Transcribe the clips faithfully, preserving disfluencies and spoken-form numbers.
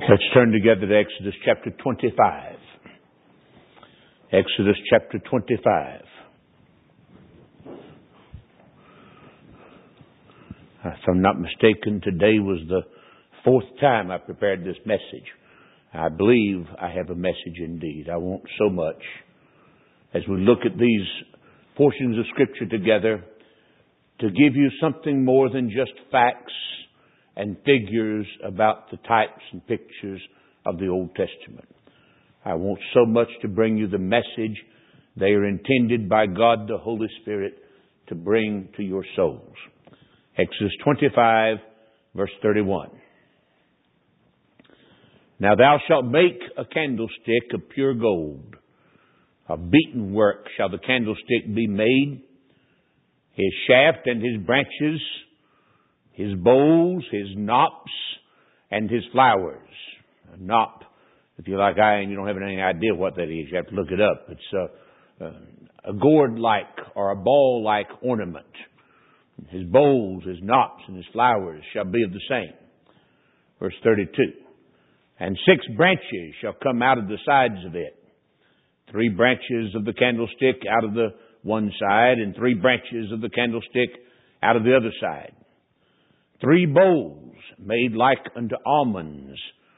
Let's turn together to Exodus chapter twenty-five. Exodus chapter twenty-five. If I'm not mistaken, today was the fourth time I prepared this message. I believe I have a message indeed. I want so much, as we look at these portions of Scripture together, to give you something more than just facts and figures about the types and pictures of the Old Testament. I want so much to bring you the message they are intended by God the Holy Spirit to bring to your souls. Exodus twenty-five, verse thirty-one. Now thou shalt make a candlestick of pure gold. Of beaten work shall the candlestick be made. His shaft and his branches, his bowls, his knops, and his flowers. A knop, if you're like I am, you don't have any idea what that is. You have to look it up. It's a, a, a gourd-like or a ball-like ornament. His bowls, his knops, and his flowers shall be of the same. Verse thirty-two. And six branches shall come out of the sides of it. Three branches of the candlestick out of the one side, and three branches of the candlestick out of the other side. Three bowls made like unto almonds,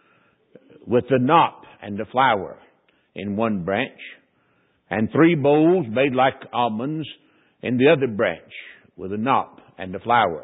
with the knop and the flower in one branch, and three bowls made like almonds in the other branch, with a knop and a flower.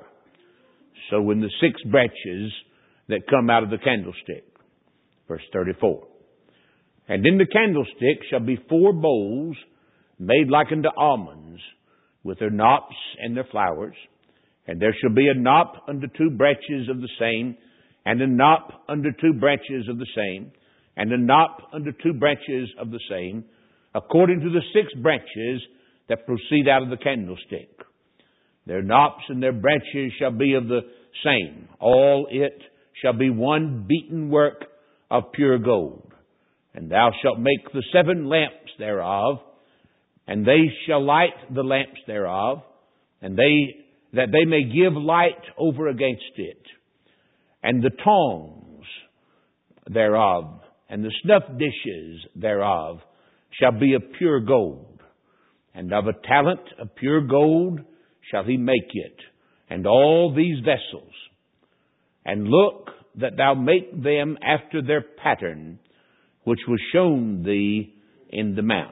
So in the six branches that come out of the candlestick. Verse thirty-four. And in the candlestick shall be four bowls made like unto almonds, with their knops and their flowers. And there shall be a knop unto two branches of the same, and a knop unto two branches of the same, and a knop unto two branches of the same, according to the six branches that proceed out of the candlestick. Their knops and their branches shall be of the same. All it shall be one beaten work of pure gold. And thou shalt make the seven lamps thereof, and they shall light the lamps thereof, and they that they may give light over against it. And the tongs thereof, and the snuff dishes thereof, shall be of pure gold. And of a talent of pure gold shall he make it, and all these vessels. And look that thou make them after their pattern, which was shown thee in the mount.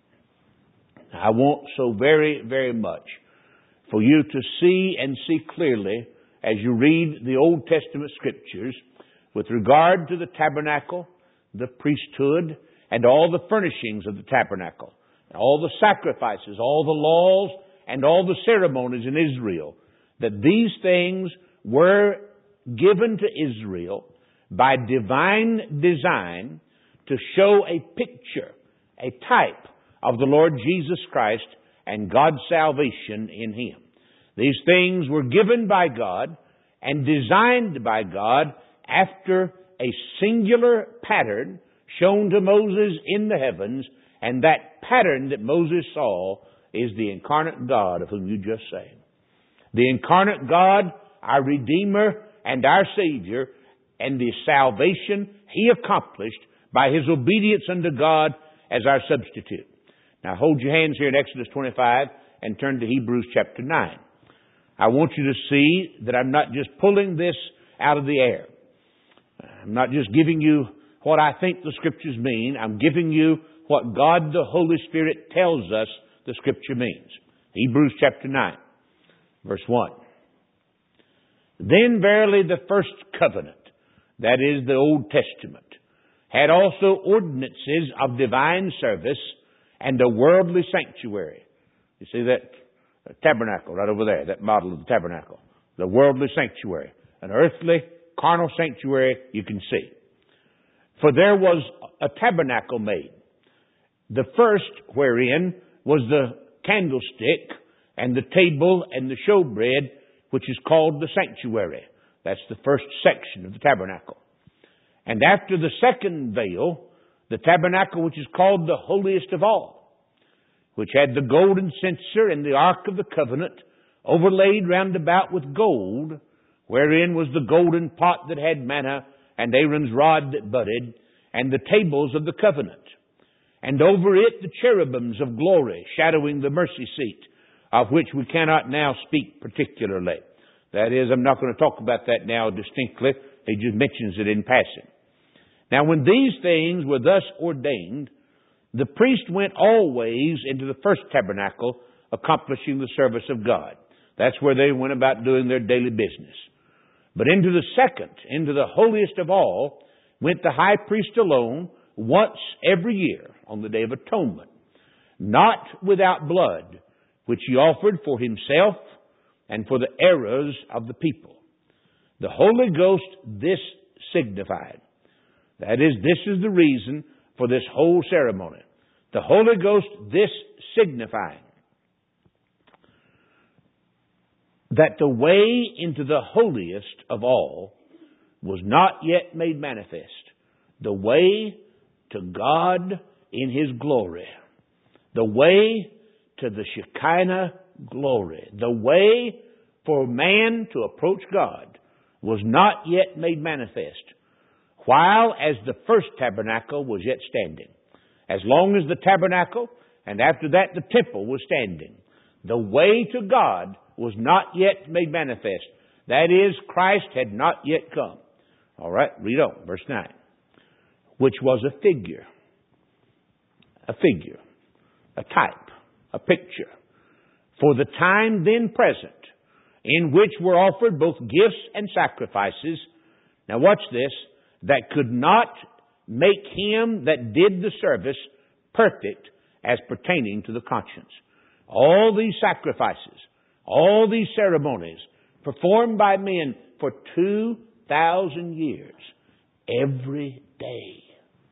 I want so very, very much for you to see and see clearly as you read the Old Testament Scriptures with regard to the tabernacle, the priesthood, and all the furnishings of the tabernacle, all the sacrifices, all the laws, and all the ceremonies in Israel, that these things were given to Israel by divine design to show a picture, a type of the Lord Jesus Christ and God's salvation in Him. These things were given by God and designed by God after a singular pattern shown to Moses in the heavens, and that pattern that Moses saw is the incarnate God of whom you just sang. The incarnate God, our Redeemer and our Savior, and the salvation He accomplished by His obedience unto God as our substitute. Now hold your hands here in Exodus twenty-five and turn to Hebrews chapter nine. I want you to see that I'm not just pulling this out of the air. I'm not just giving you what I think the Scriptures mean. I'm giving you what God the Holy Spirit tells us the Scripture means. Hebrews chapter nine, verse one. Then verily the first covenant, that is the Old Testament, had also ordinances of divine service and a worldly sanctuary. You see that tabernacle right over there, that model of the tabernacle. The worldly sanctuary. An earthly, carnal sanctuary you can see. For there was a tabernacle made. The first wherein was the candlestick and the table and the showbread, which is called the sanctuary. That's the first section of the tabernacle. And after the second veil, the tabernacle which is called the holiest of all, which had the golden censer and the ark of the covenant overlaid round about with gold, wherein was the golden pot that had manna and Aaron's rod that budded, and the tables of the covenant. And over it the cherubims of glory, shadowing the mercy seat, of which we cannot now speak particularly. That is, I'm not going to talk about that now distinctly. He just mentions it in passing. Now, when these things were thus ordained, the priest went always into the first tabernacle, accomplishing the service of God. That's where they went about doing their daily business. But into the second, into the holiest of all, went the high priest alone, once every year on the Day of Atonement, not without blood, which he offered for himself and for the errors of the people. The Holy Ghost this signified. That is, this is the reason for this whole ceremony. The Holy Ghost this signifying that the way into the holiest of all was not yet made manifest. The way to God in His glory. The way to the Shekinah glory. The way for man to approach God was not yet made manifest, while as the first tabernacle was yet standing. As long as the tabernacle, and after that the temple was standing, the way to God was not yet made manifest. That is, Christ had not yet come. All right, read on, verse nine. Which was a figure, a figure, a type, a picture, for the time then present, in which were offered both gifts and sacrifices. Now watch this. That could not make him that did the service perfect as pertaining to the conscience. All these sacrifices, all these ceremonies performed by men for two thousand years, every day,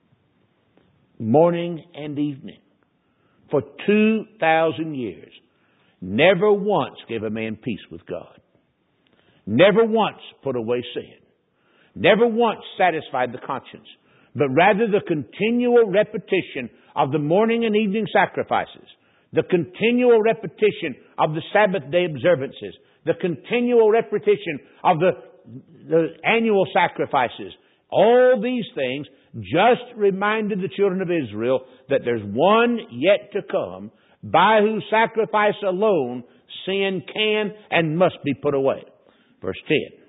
morning and evening, for two thousand years, never once gave a man peace with God. Never once put away sin. Never once satisfied the conscience, but rather the continual repetition of the morning and evening sacrifices, the continual repetition of the Sabbath day observances, the continual repetition of the, the annual sacrifices. All these things just reminded the children of Israel that there's one yet to come by whose sacrifice alone sin can and must be put away. Verse ten.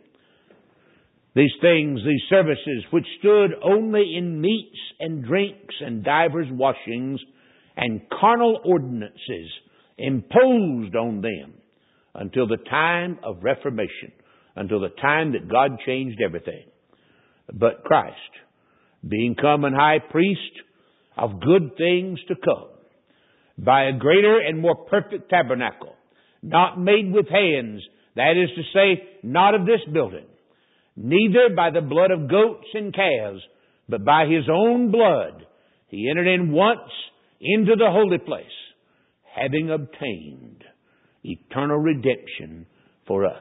These things, these services, which stood only in meats and drinks and divers washings and carnal ordinances, imposed on them until the time of Reformation, until the time that God changed everything. But Christ, being come an high priest of good things to come, by a greater and more perfect tabernacle, not made with hands, that is to say, not of this building, neither by the blood of goats and calves, but by His own blood, He entered in once into the holy place, having obtained eternal redemption for us.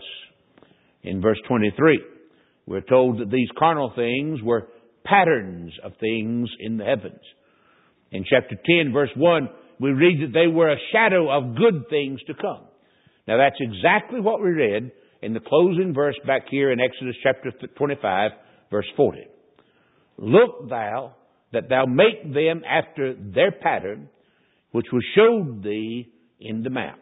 In verse twenty-three, we're told that these carnal things were patterns of things in the heavens. In chapter ten, verse one, we read that they were a shadow of good things to come. Now that's exactly what we read in the closing verse back here in Exodus chapter twenty-five, verse forty. Look thou that thou make them after their pattern, which was showed thee in the mount.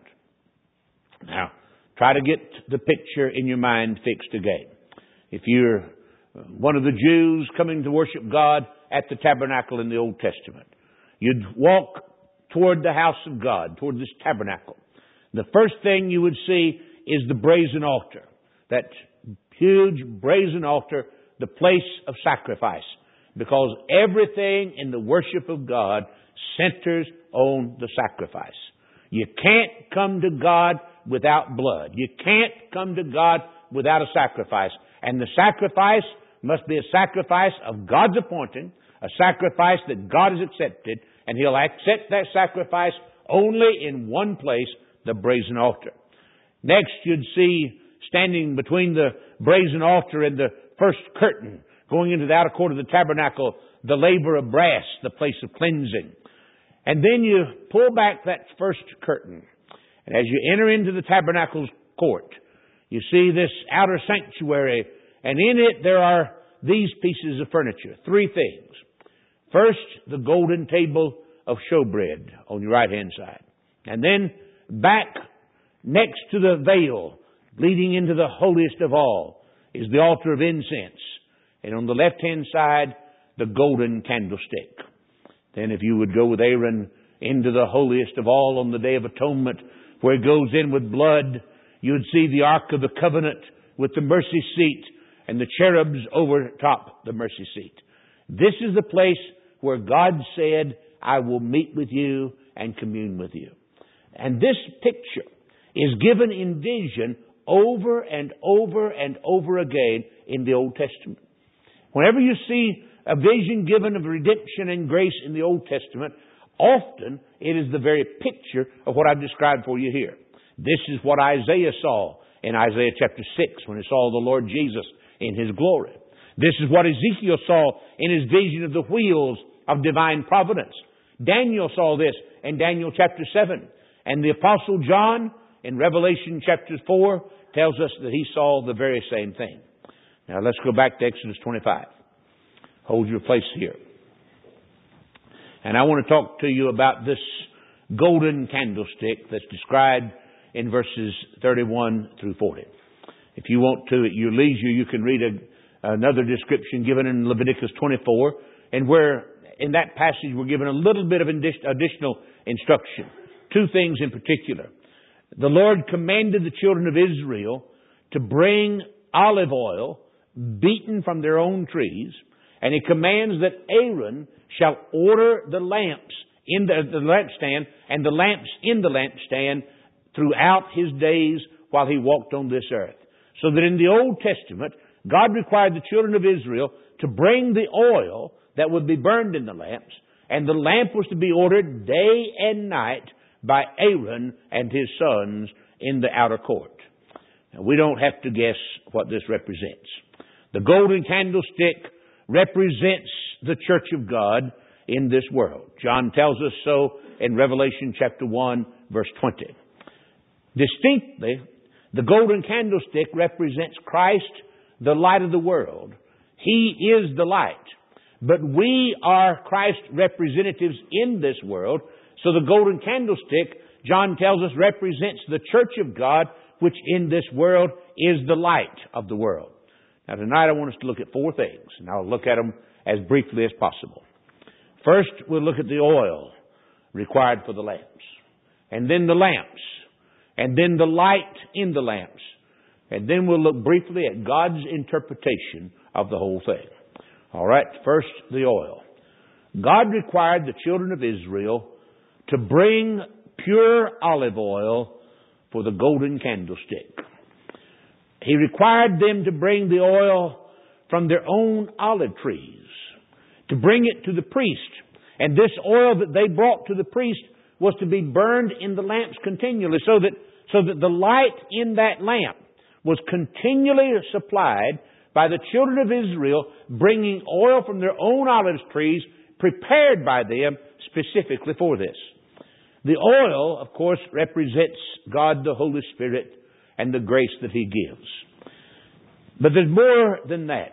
Now, try to get the picture in your mind fixed again. If you're one of the Jews coming to worship God at the tabernacle in the Old Testament, you'd walk toward the house of God, toward this tabernacle. The first thing you would see is the brazen altar. That huge brazen altar, the place of sacrifice. Because everything in the worship of God centers on the sacrifice. You can't come to God without blood. You can't come to God without a sacrifice. And the sacrifice must be a sacrifice of God's appointing, a sacrifice that God has accepted, and He'll accept that sacrifice only in one place, the brazen altar. Next, you'd see standing between the brazen altar and the first curtain, going into the outer court of the tabernacle, the laver of brass, the place of cleansing. And then you pull back that first curtain. And as you enter into the tabernacle's court, you see this outer sanctuary. And in it there are these pieces of furniture. Three things. First, the golden table of showbread on your right-hand side. And then back next to the veil leading into the holiest of all is the altar of incense. And on the left-hand side, the golden candlestick. Then if you would go with Aaron into the holiest of all on the Day of Atonement, where it goes in with blood, you would see the Ark of the Covenant with the mercy seat and the cherubs over top the mercy seat. This is the place where God said, I will meet with you and commune with you. And this picture is given in vision over and over and over again in the Old Testament. Whenever you see a vision given of redemption and grace in the Old Testament, often it is the very picture of what I've described for you here. This is what Isaiah saw in Isaiah chapter six when he saw the Lord Jesus in His glory. This is what Ezekiel saw in his vision of the wheels of divine providence. Daniel saw this in Daniel chapter seven. And the Apostle John in Revelation chapter four tells us that he saw the very same thing. Now let's go back to Exodus twenty-five. Hold your place here. And I want to talk to you about this golden candlestick that's described in verses thirty-one through forty. If you want to, at your leisure, you can read a, another description given in Leviticus twenty-four, and where in that passage we're given a little bit of additional instruction. Two things in particular. The Lord commanded the children of Israel to bring olive oil beaten from their own trees, and He commands that Aaron shall order the lamps in the, the lampstand and the lamps in the lampstand throughout His days while He walked on this earth. So that in the Old Testament, God required the children of Israel to bring the oil that would be burned in the lamps, and the lamp was to be ordered day and night by Aaron and his sons in the outer court. Now, we don't have to guess what this represents. The golden candlestick represents the church of God in this world. John tells us so in Revelation chapter one, verse twenty. Distinctly, the golden candlestick represents Christ, the light of the world. He is the light. But we are Christ's representatives in this world. So the golden candlestick, John tells us, represents the church of God, which in this world is the light of the world. Now tonight I want us to look at four things, and I'll look at them as briefly as possible. First, we'll look at the oil required for the lamps, and then the lamps, and then the light in the lamps, and then we'll look briefly at God's interpretation of the whole thing. All right, first the oil. God required the children of Israel to bring pure olive oil for the golden candlestick. He required them to bring the oil from their own olive trees, to bring it to the priest. And this oil that they brought to the priest was to be burned in the lamps continually, so that, so that the light in that lamp was continually supplied by the children of Israel, bringing oil from their own olive trees prepared by them specifically for this. The oil, of course, represents God the Holy Spirit and the grace that He gives. But there's more than that.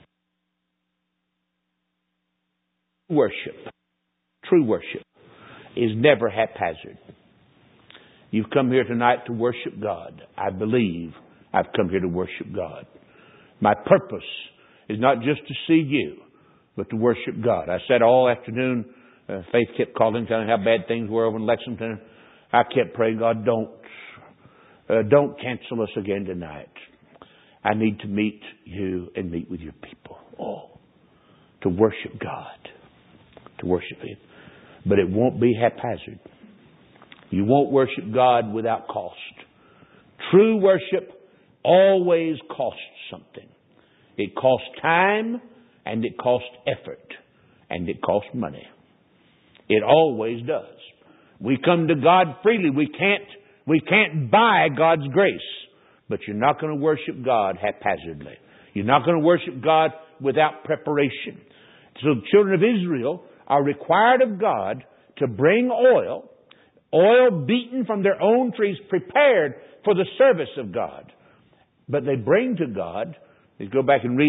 Worship, true worship, is never haphazard. You've come here tonight to worship God. I believe I've come here to worship God. My purpose is not just to see you, but to worship God. I said all afternoon, uh, Faith kept calling, telling how bad things were over in Lexington. I kept praying, God, don't, uh, don't cancel us again tonight. I need to meet you and meet with your people. Oh, to worship God, to worship Him. But it won't be haphazard. You won't worship God without cost. True worship always costs something. It costs time, and it costs effort, and it costs money. It always does. We come to God freely. We can't, we can't buy God's grace. But you're not going to worship God haphazardly. You're not going to worship God without preparation. So the children of Israel are required of God to bring oil, oil beaten from their own trees, prepared for the service of God. But they bring to God, let's go back and read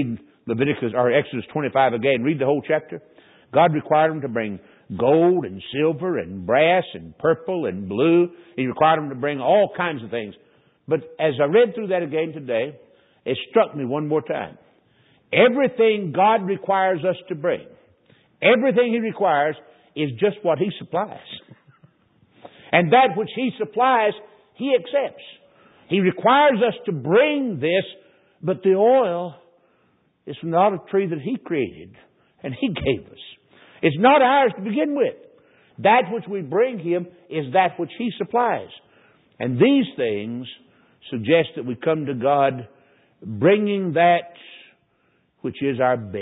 Leviticus or Exodus twenty-five again. Read the whole chapter. God required them to bring gold and silver and brass and purple and blue. He required them to bring all kinds of things. But as I read through that again today, it struck me one more time. Everything God requires us to bring, everything He requires is just what He supplies. And that which He supplies, He accepts. He requires us to bring this, but the oil is not a tree that He created and He gave us. It's not ours to begin with. That which we bring Him is that which He supplies. And these things suggest that we come to God bringing that which is our best.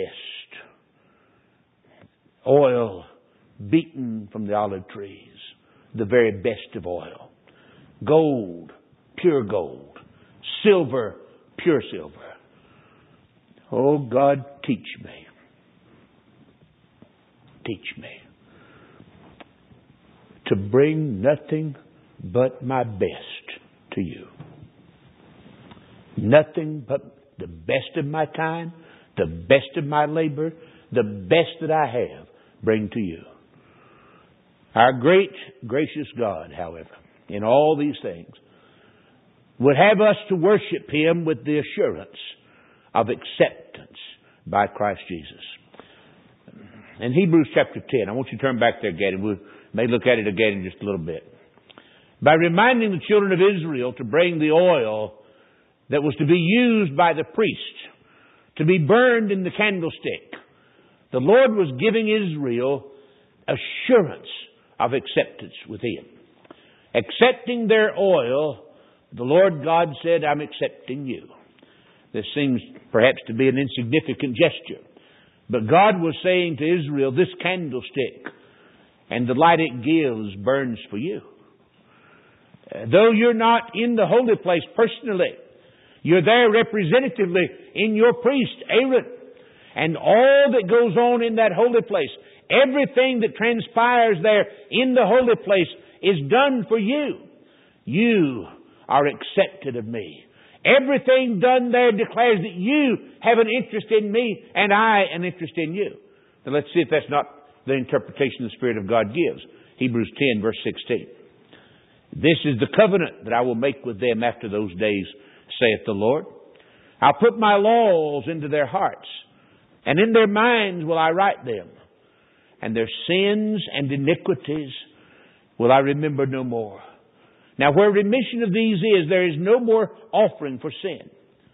Oil beaten from the olive trees, the very best of oil. Gold, pure gold. Silver, pure silver. Oh God, teach me. Teach me to bring nothing but my best to You. Nothing but the best of my time, the best of my labor, the best that I have, bring to You. Our great, gracious God, however, in all these things, would have us to worship Him with the assurance of acceptance by Christ Jesus. In Hebrews chapter ten, I want you to turn back there again, and we may look at it again in just a little bit. By reminding the children of Israel to bring the oil that was to be used by the priest, to be burned in the candlestick, the Lord was giving Israel assurance of acceptance with Him. Accepting their oil, the Lord God said, I'm accepting you. This seems perhaps to be an insignificant gesture. But God was saying to Israel, this candlestick and the light it gives burns for you. Uh, though you're not in the holy place personally, you're there representatively in your priest, Aaron. And all that goes on in that holy place, everything that transpires there in the holy place is done for you. You are accepted of me. Everything done there declares that you have an interest in me and I an interest in you. Now let's see if that's not the interpretation the Spirit of God gives. Hebrews ten verse sixteen. This is the covenant that I will make with them after those days, saith the Lord. I'll put my laws into their hearts, and in their minds will I write them. And their sins and iniquities will I remember no more. Now, where remission of these is, there is no more offering for sin.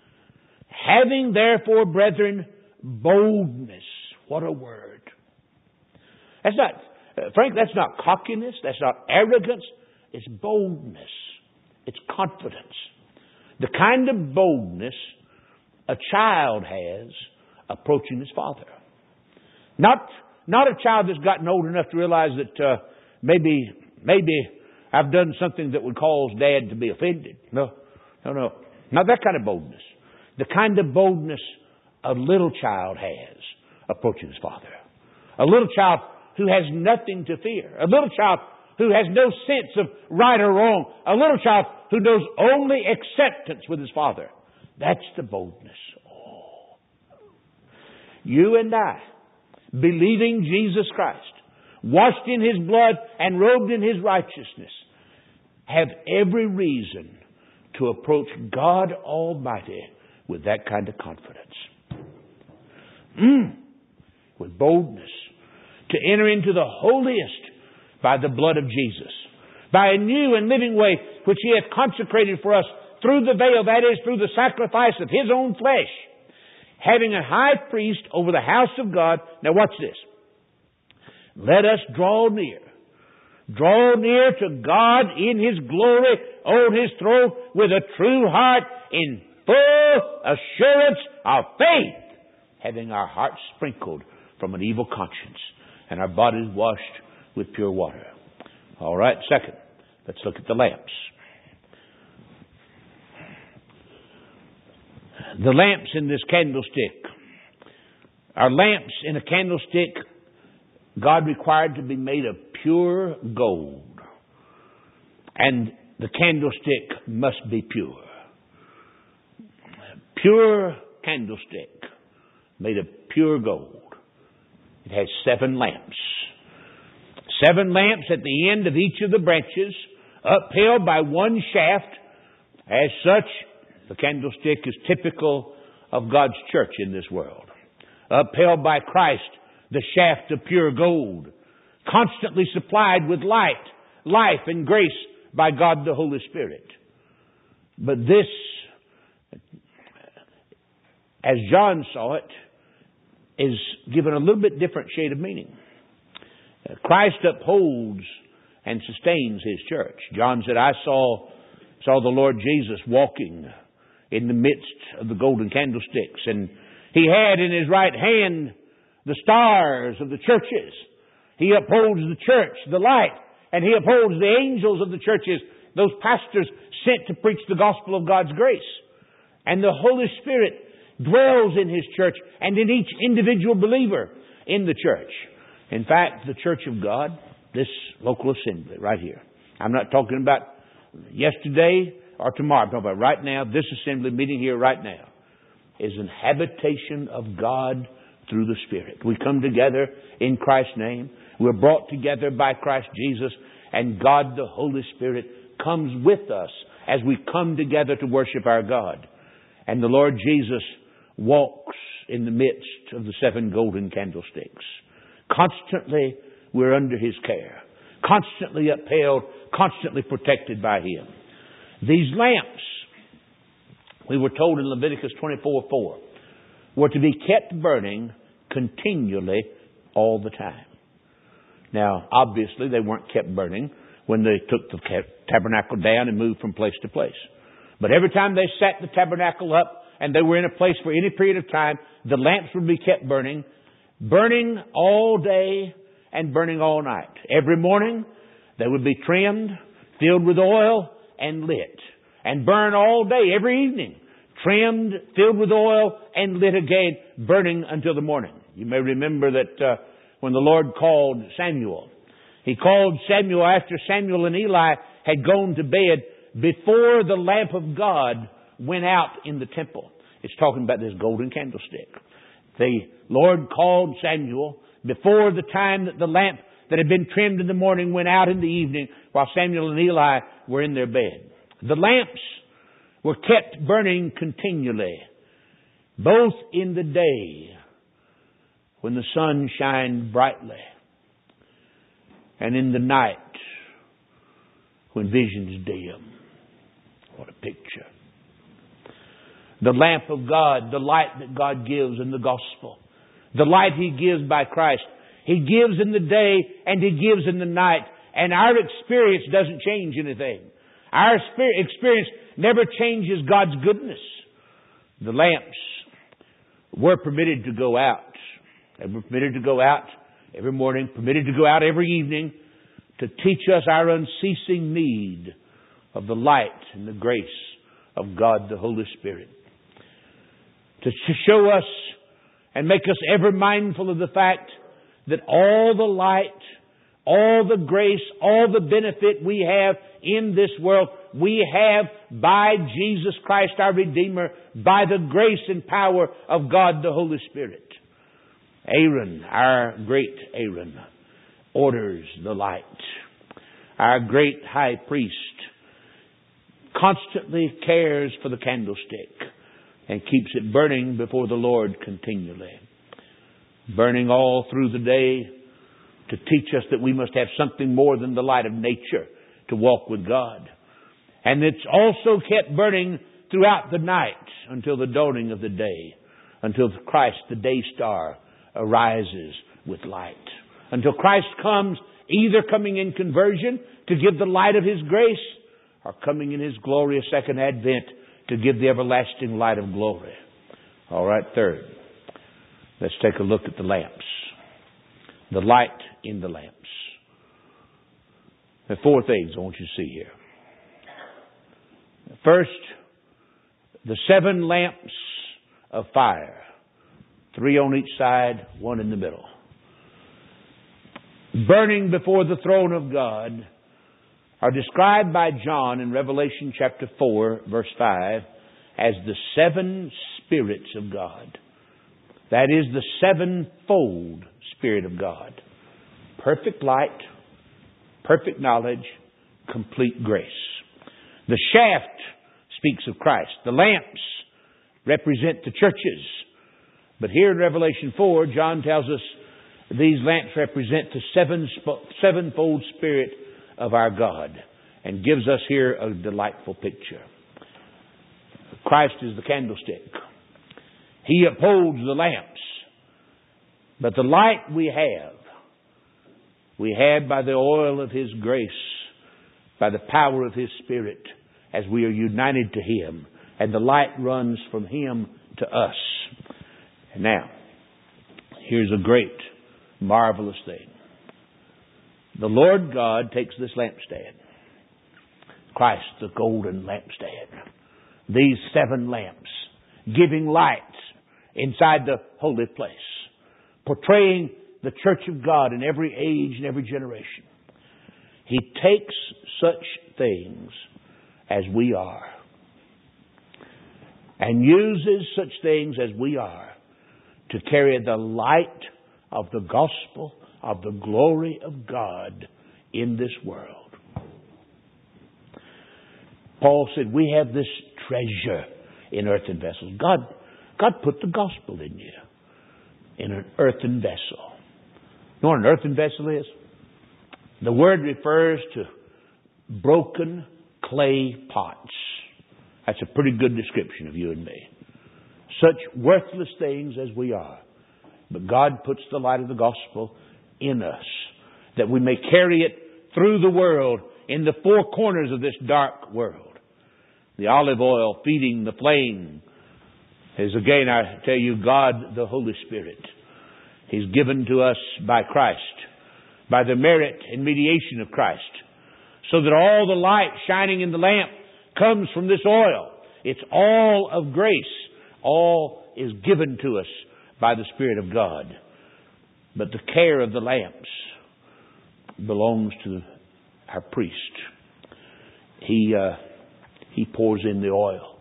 Having therefore, brethren, boldness. What a word. That's not, uh, Frank, that's not cockiness. That's not arrogance. It's boldness. It's confidence. The kind of boldness a child has approaching his father. Not, not a child that's gotten old enough to realize that uh, maybe, maybe I've done something that would cause Dad to be offended. No, no, no. Not that kind of boldness. The kind of boldness a little child has approaching his father. A little child who has nothing to fear. A little child who has no sense of right or wrong. A little child who knows only acceptance with his father. That's the boldness. Oh. You and I, believing Jesus Christ, washed in His blood and robed in His righteousness, have every reason to approach God Almighty with that kind of confidence. Mm. With boldness. To enter into the holiest by the blood of Jesus. By a new and living way which He hath consecrated for us through the veil, that is, through the sacrifice of His own flesh. Having a high priest over the house of God. Now watch this. Let us draw near. Draw near to God in His glory on His throne with a true heart in full assurance of faith, having our hearts sprinkled from an evil conscience and our bodies washed with pure water. All right, second, let's look at the lamps. The lamps in this candlestick are lamps in a candlestick God required to be made of pure gold. And the candlestick must be pure. Pure candlestick. made of pure gold. It has seven lamps. Seven lamps at the end of each of the branches, upheld by one shaft. As such, the candlestick is typical of God's church in this world. Upheld by Christ, the shaft of pure gold, constantly supplied with light, life, and grace by God the Holy Spirit. But this, as John saw it, is given a little bit different shade of meaning. Christ upholds and sustains His church. John said, I saw, saw the Lord Jesus walking in the midst of the golden candlesticks, and He had in His right hand the stars of the churches. He upholds the church, the light, and He upholds the angels of the churches, those pastors sent to preach the gospel of God's grace. And the Holy Spirit dwells in His church and in each individual believer in the church. In fact, the church of God, this local assembly right here, I'm not talking about yesterday or tomorrow, I'm talking about right now, this assembly meeting here right now, is an habitation of God through the Spirit. We come together in Christ's name. We're brought together by Christ Jesus, and God the Holy Spirit comes with us as we come together to worship our God. And the Lord Jesus walks in the midst of the seven golden candlesticks. Constantly, we're under His care. Constantly upheld, constantly protected by Him. These lamps, we were told in Leviticus twenty-four four, were to be kept burning continually all the time. Now, obviously, they weren't kept burning when they took the tabernacle down and moved from place to place. But every time they set the tabernacle up and they were in a place for any period of time, the lamps would be kept burning, burning all day and burning all night. Every morning, they would be trimmed, filled with oil, and lit. And burn all day, every evening, trimmed, filled with oil, and lit again, burning until the morning. You may remember that uh, when the Lord called Samuel, He called Samuel after Samuel and Eli had gone to bed before the lamp of God went out in the temple. It's talking about this golden candlestick. The Lord called Samuel before the time that the lamp that had been trimmed in the morning went out in the evening while Samuel and Eli were in their bed. The lamps were kept burning continually, both in the day when the sun shined brightly and in the night when visions dim. What a picture. The lamp of God, the light that God gives in the gospel, the light He gives by Christ, He gives in the day and He gives in the night, and our experience doesn't change anything. Our experience never changes God's goodness. The lamps were permitted to go out. They were permitted to go out every morning, permitted to go out every evening to teach us our unceasing need of the light and the grace of God the Holy Spirit. To show us and make us ever mindful of the fact that all the light, all the grace, all the benefit we have in this world, we have by Jesus Christ our Redeemer, by the grace and power of God the Holy Spirit. Aaron, our great Aaron, orders the light. Our great high priest constantly cares for the candlestick and keeps it burning before the Lord continually. Burning all through the day to teach us that we must have something more than the light of nature to walk with God. And it's also kept burning throughout the night until the dawning of the day, until Christ, the day star, arises with light. Until Christ comes, either coming in conversion to give the light of His grace, or coming in His glorious second advent to give the everlasting light of glory. All right, third, let's take a look at the lamps. The light in the lamps. There are four things I want you to see here. First, the seven lamps of fire. Three on each side, one in the middle. Burning before the throne of God are described by John in Revelation chapter four, verse five, as the seven spirits of God. That is the sevenfold Spirit of God. Perfect light, perfect knowledge, complete grace. The shaft speaks of Christ. The lamps represent the churches. But here in Revelation four, John tells us these lamps represent the seven, sevenfold Spirit of our God, and gives us here a delightful picture. Christ is the candlestick. He upholds the lamps. But the light we have, we have by the oil of His grace, by the power of His Spirit, as we are united to Him. And the light runs from Him to us. And now, here's a great, marvelous thing. The Lord God takes this lampstand. Christ, the golden lampstand. These seven lamps, giving light inside the holy place, portraying the church of God in every age and every generation. He takes such things as we are, and uses such things as we are to carry the light of the gospel of the glory of God in this world. Paul said, we have this treasure in earthen vessels. God, God put the gospel in you, in an earthen vessel. You know what an earthen vessel is? The word refers to broken clay pots. That's a pretty good description of you and me. Such worthless things as we are. But God puts the light of the gospel in us, that we may carry it through the world, in the four corners of this dark world. The olive oil feeding the flame is, again, I tell you, God the Holy Spirit. He's given to us by Christ, by the merit and mediation of Christ, so that all the light shining in the lamp comes from this oil. It's all of grace. All is given to us by the Spirit of God. But the care of the lamps belongs to our priest. He uh, he pours in the oil.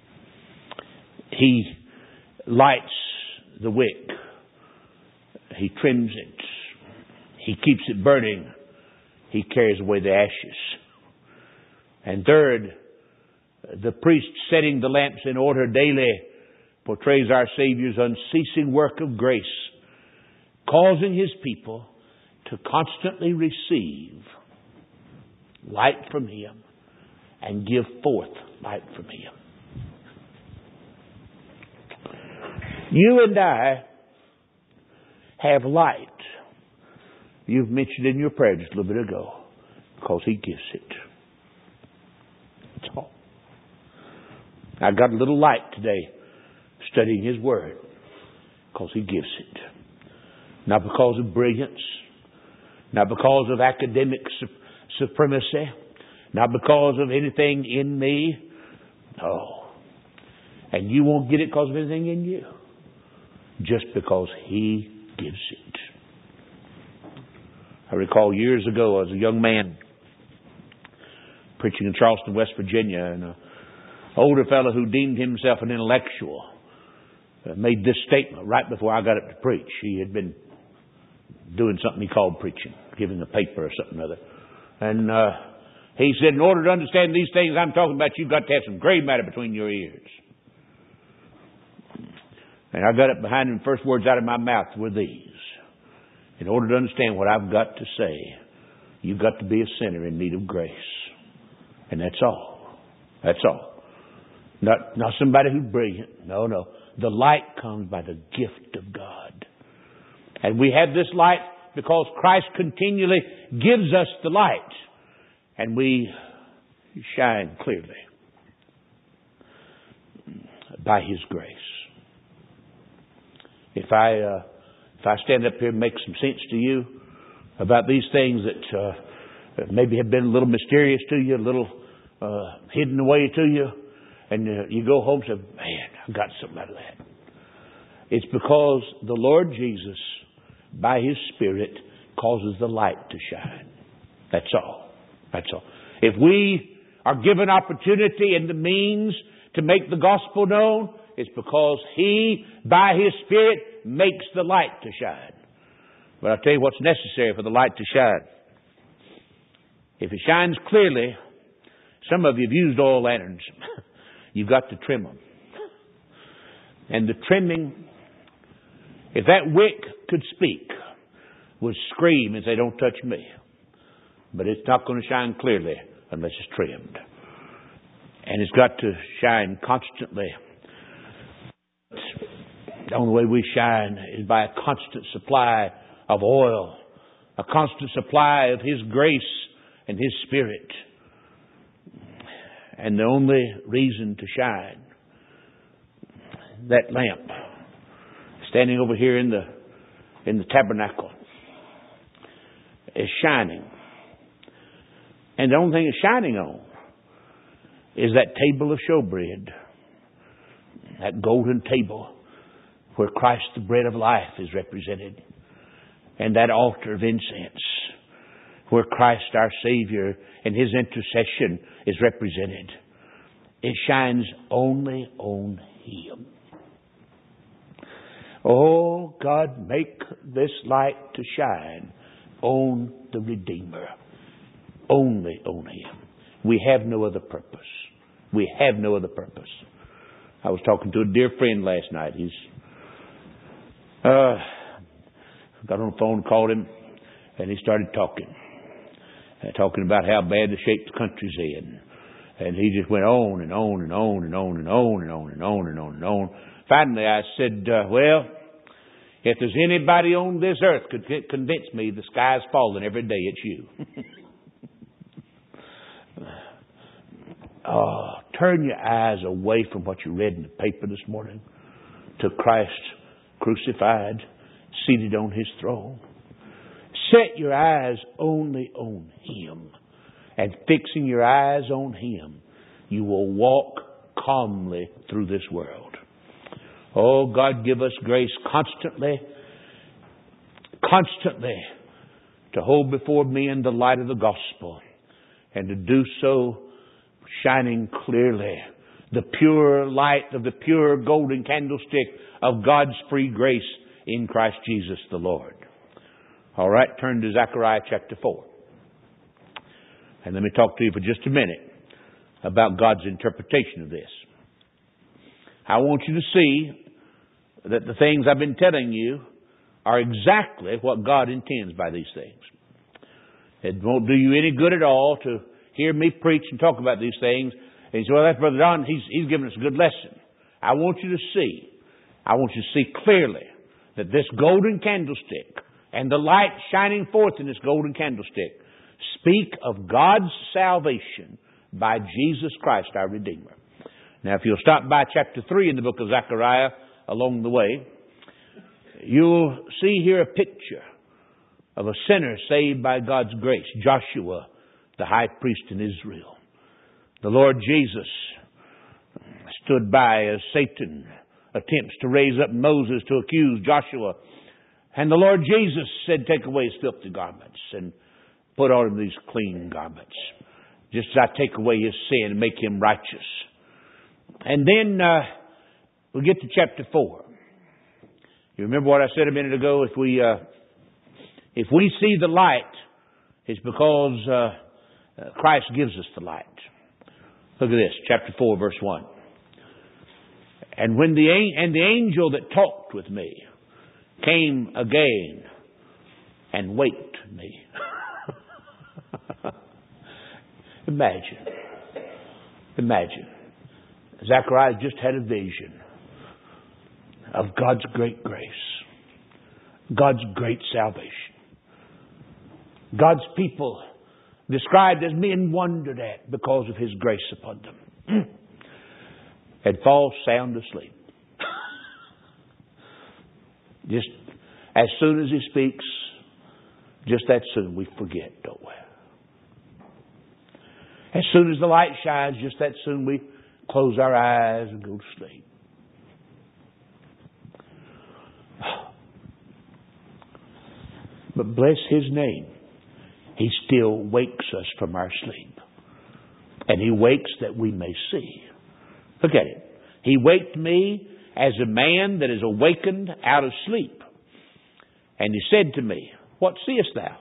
He lights the wick. He trims it. He keeps it burning. He carries away the ashes. And third, the priest setting the lamps in order daily portrays our Savior's unceasing work of grace, causing His people to constantly receive light from Him and give forth light from Him. You and I have light. You've mentioned in your prayer just a little bit ago, because He gives it. That's all. I got a little light today studying His Word, because He gives it. Not because of brilliance, not because of academic su- supremacy, not because of anything in me. No. And you won't get it because of anything in you. Just because He gives it. I recall years ago, as a young man preaching in Charleston, West Virginia, and an older fellow who deemed himself an intellectual made this statement right before I got up to preach. He had been doing something he called preaching, giving a paper or something or other. And uh, he said, in order to understand these things I'm talking about, you've got to have some gray matter between your ears. And I got up behind him, the first words out of my mouth were these. In order to understand what I've got to say, you've got to be a sinner in need of grace. And that's all. That's all. Not, not somebody who's brilliant. No, no. The light comes by the gift of God. And we have this light because Christ continually gives us the light. And we shine clearly by His grace. If I uh, if I stand up here and make some sense to you about these things that uh, maybe have been a little mysterious to you, a little uh, hidden away to you, and uh, you go home and say, man, I got something out of that. It's because the Lord Jesus, by His Spirit, causes the light to shine. That's all. That's all. If we are given opportunity and the means to make the gospel known, It's because He, by His Spirit, makes the light to shine. But I'll tell you what's necessary for the light to shine. If it shines clearly, some of you have used oil lanterns. You've got to trim them. And the trimming, if that wick could speak, would scream and say, "Don't touch me." But it's not going to shine clearly unless it's trimmed. And it's got to shine constantly. The only way we shine is by a constant supply of oil, a constant supply of His grace and His Spirit. And the only reason to shine, that lamp standing over here in the in the tabernacle, is shining. And the only thing it's shining on is that table of showbread, that golden table where Christ, the bread of life, is represented, and that altar of incense where Christ, our Savior, and His intercession is represented. It shines only on Him. Oh, God, make this light to shine on the Redeemer. Only on Him. We have no other purpose. We have no other purpose. I was talking to a dear friend last night. He's uh, got on the phone, called him, and he started talking. Uh, talking about how bad the shape the country's in. And he just went on and on and on and on and on and on and on and on and on. Finally, I said, uh, well, if there's anybody on this earth could convince me the sky's falling every day, it's you. Oh, turn your eyes away from what you read in the paper this morning to Christ crucified, seated on His throne. Set your eyes only on Him. And fixing your eyes on Him, you will walk calmly through this world. Oh, God, give us grace constantly, constantly to hold before men the light of the gospel, and to do so shining clearly, the pure light of the pure golden candlestick of God's free grace in Christ Jesus the Lord. All right, turn to Zechariah chapter four. And let me talk to you for just a minute about God's interpretation of this. I want you to see that the things I've been telling you are exactly what God intends by these things. It won't do you any good at all to hear me preach and talk about these things and say, well, that's Brother Don, he's, he's given us a good lesson. I want you to see, I want you to see clearly that this golden candlestick and the light shining forth in this golden candlestick speak of God's salvation by Jesus Christ, our Redeemer. Now, if you'll stop by chapter three in the book of Zechariah along the way, you'll see here a picture of a sinner saved by God's grace, Joshua, the high priest in Israel. The Lord Jesus stood by as Satan attempts to raise up Moses to accuse Joshua. And the Lord Jesus said, take away his filthy garments and put on him these clean garments, just as I take away his sin and make him righteous. And then uh, we get to chapter four. You remember what I said a minute ago? If we uh, if we see the light, it's because uh, uh, Christ gives us the light. Look at this, chapter four, verse one. And when the and the angel that talked with me came again and waked me. Imagine. Imagine. Zechariah just had a vision of God's great grace. God's great salvation. God's people described as being wondered at because of His grace upon them. And fall sound asleep. Just as soon as He speaks, just that soon we forget, don't we? As soon as the light shines, just that soon we close our eyes and go to sleep. But bless His name, He still wakes us from our sleep. And He wakes that we may see. Look at it. He waked me as a man that is awakened out of sleep. And he said to me, what seest thou?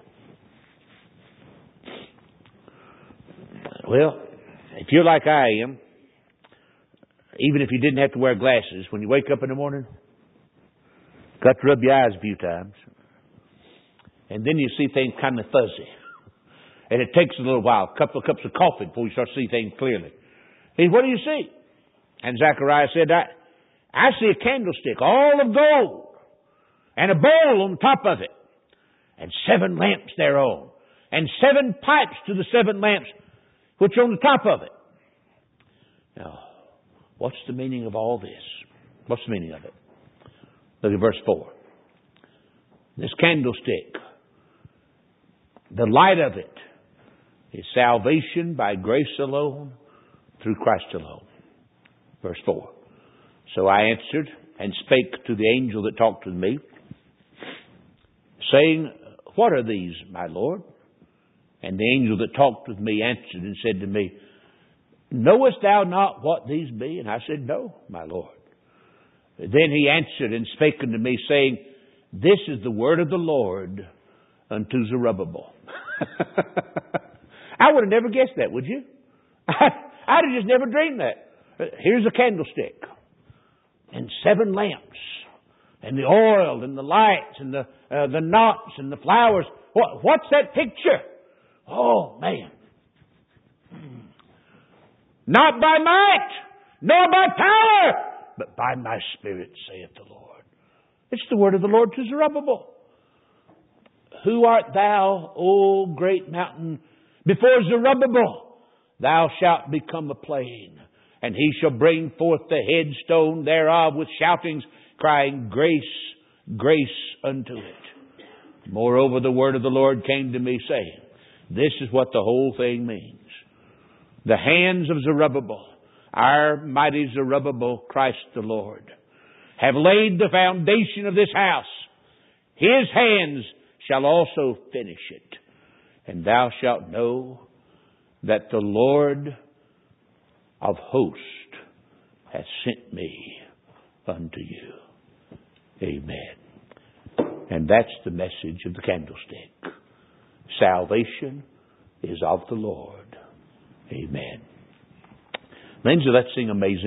Well, if you're like I am, even if you didn't have to wear glasses, when you wake up in the morning, got to rub your eyes a few times. And then you see things kind of fuzzy. And it takes a little while, a couple of cups of coffee before you start to see things clearly. He said, what do you see? And Zechariah said, I, I see a candlestick, all of gold, and a bowl on top of it, and seven lamps thereon, and seven pipes to the seven lamps which are on the top of it. Now, what's the meaning of all this? What's the meaning of it? Look at verse four. This candlestick, the light of it is salvation by grace alone, through Christ alone. Verse four. So I answered and spake to the angel that talked with me, saying, what are these, my Lord? And the angel that talked with me answered and said to me, knowest thou not what these be? And I said, no, my Lord. Then he answered and spake unto me, saying, this is the word of the Lord unto Zerubbabel. I would have never guessed that, would you? I'd have just never dreamed that. Here's a candlestick and seven lamps and the oil and the lights and the uh, the knots and the flowers. What, what's that picture? Oh, man. Not by might, nor by power, but by my Spirit, saith the Lord. It's the word of the Lord to Zerubbabel. Who art thou, O great mountain? Before Zerubbabel thou shalt become a plain, and he shall bring forth the headstone thereof with shoutings, crying, grace, grace unto it. Moreover, the word of the Lord came to me, saying, this is what the whole thing means. The hands of Zerubbabel, our mighty Zerubbabel, Christ the Lord, have laid the foundation of this house. His hands shall also finish it. And thou shalt know that the Lord of hosts hath sent me unto you. Amen. And that's the message of the candlestick. Salvation is of the Lord. Amen. Lindsay, let's sing Amazing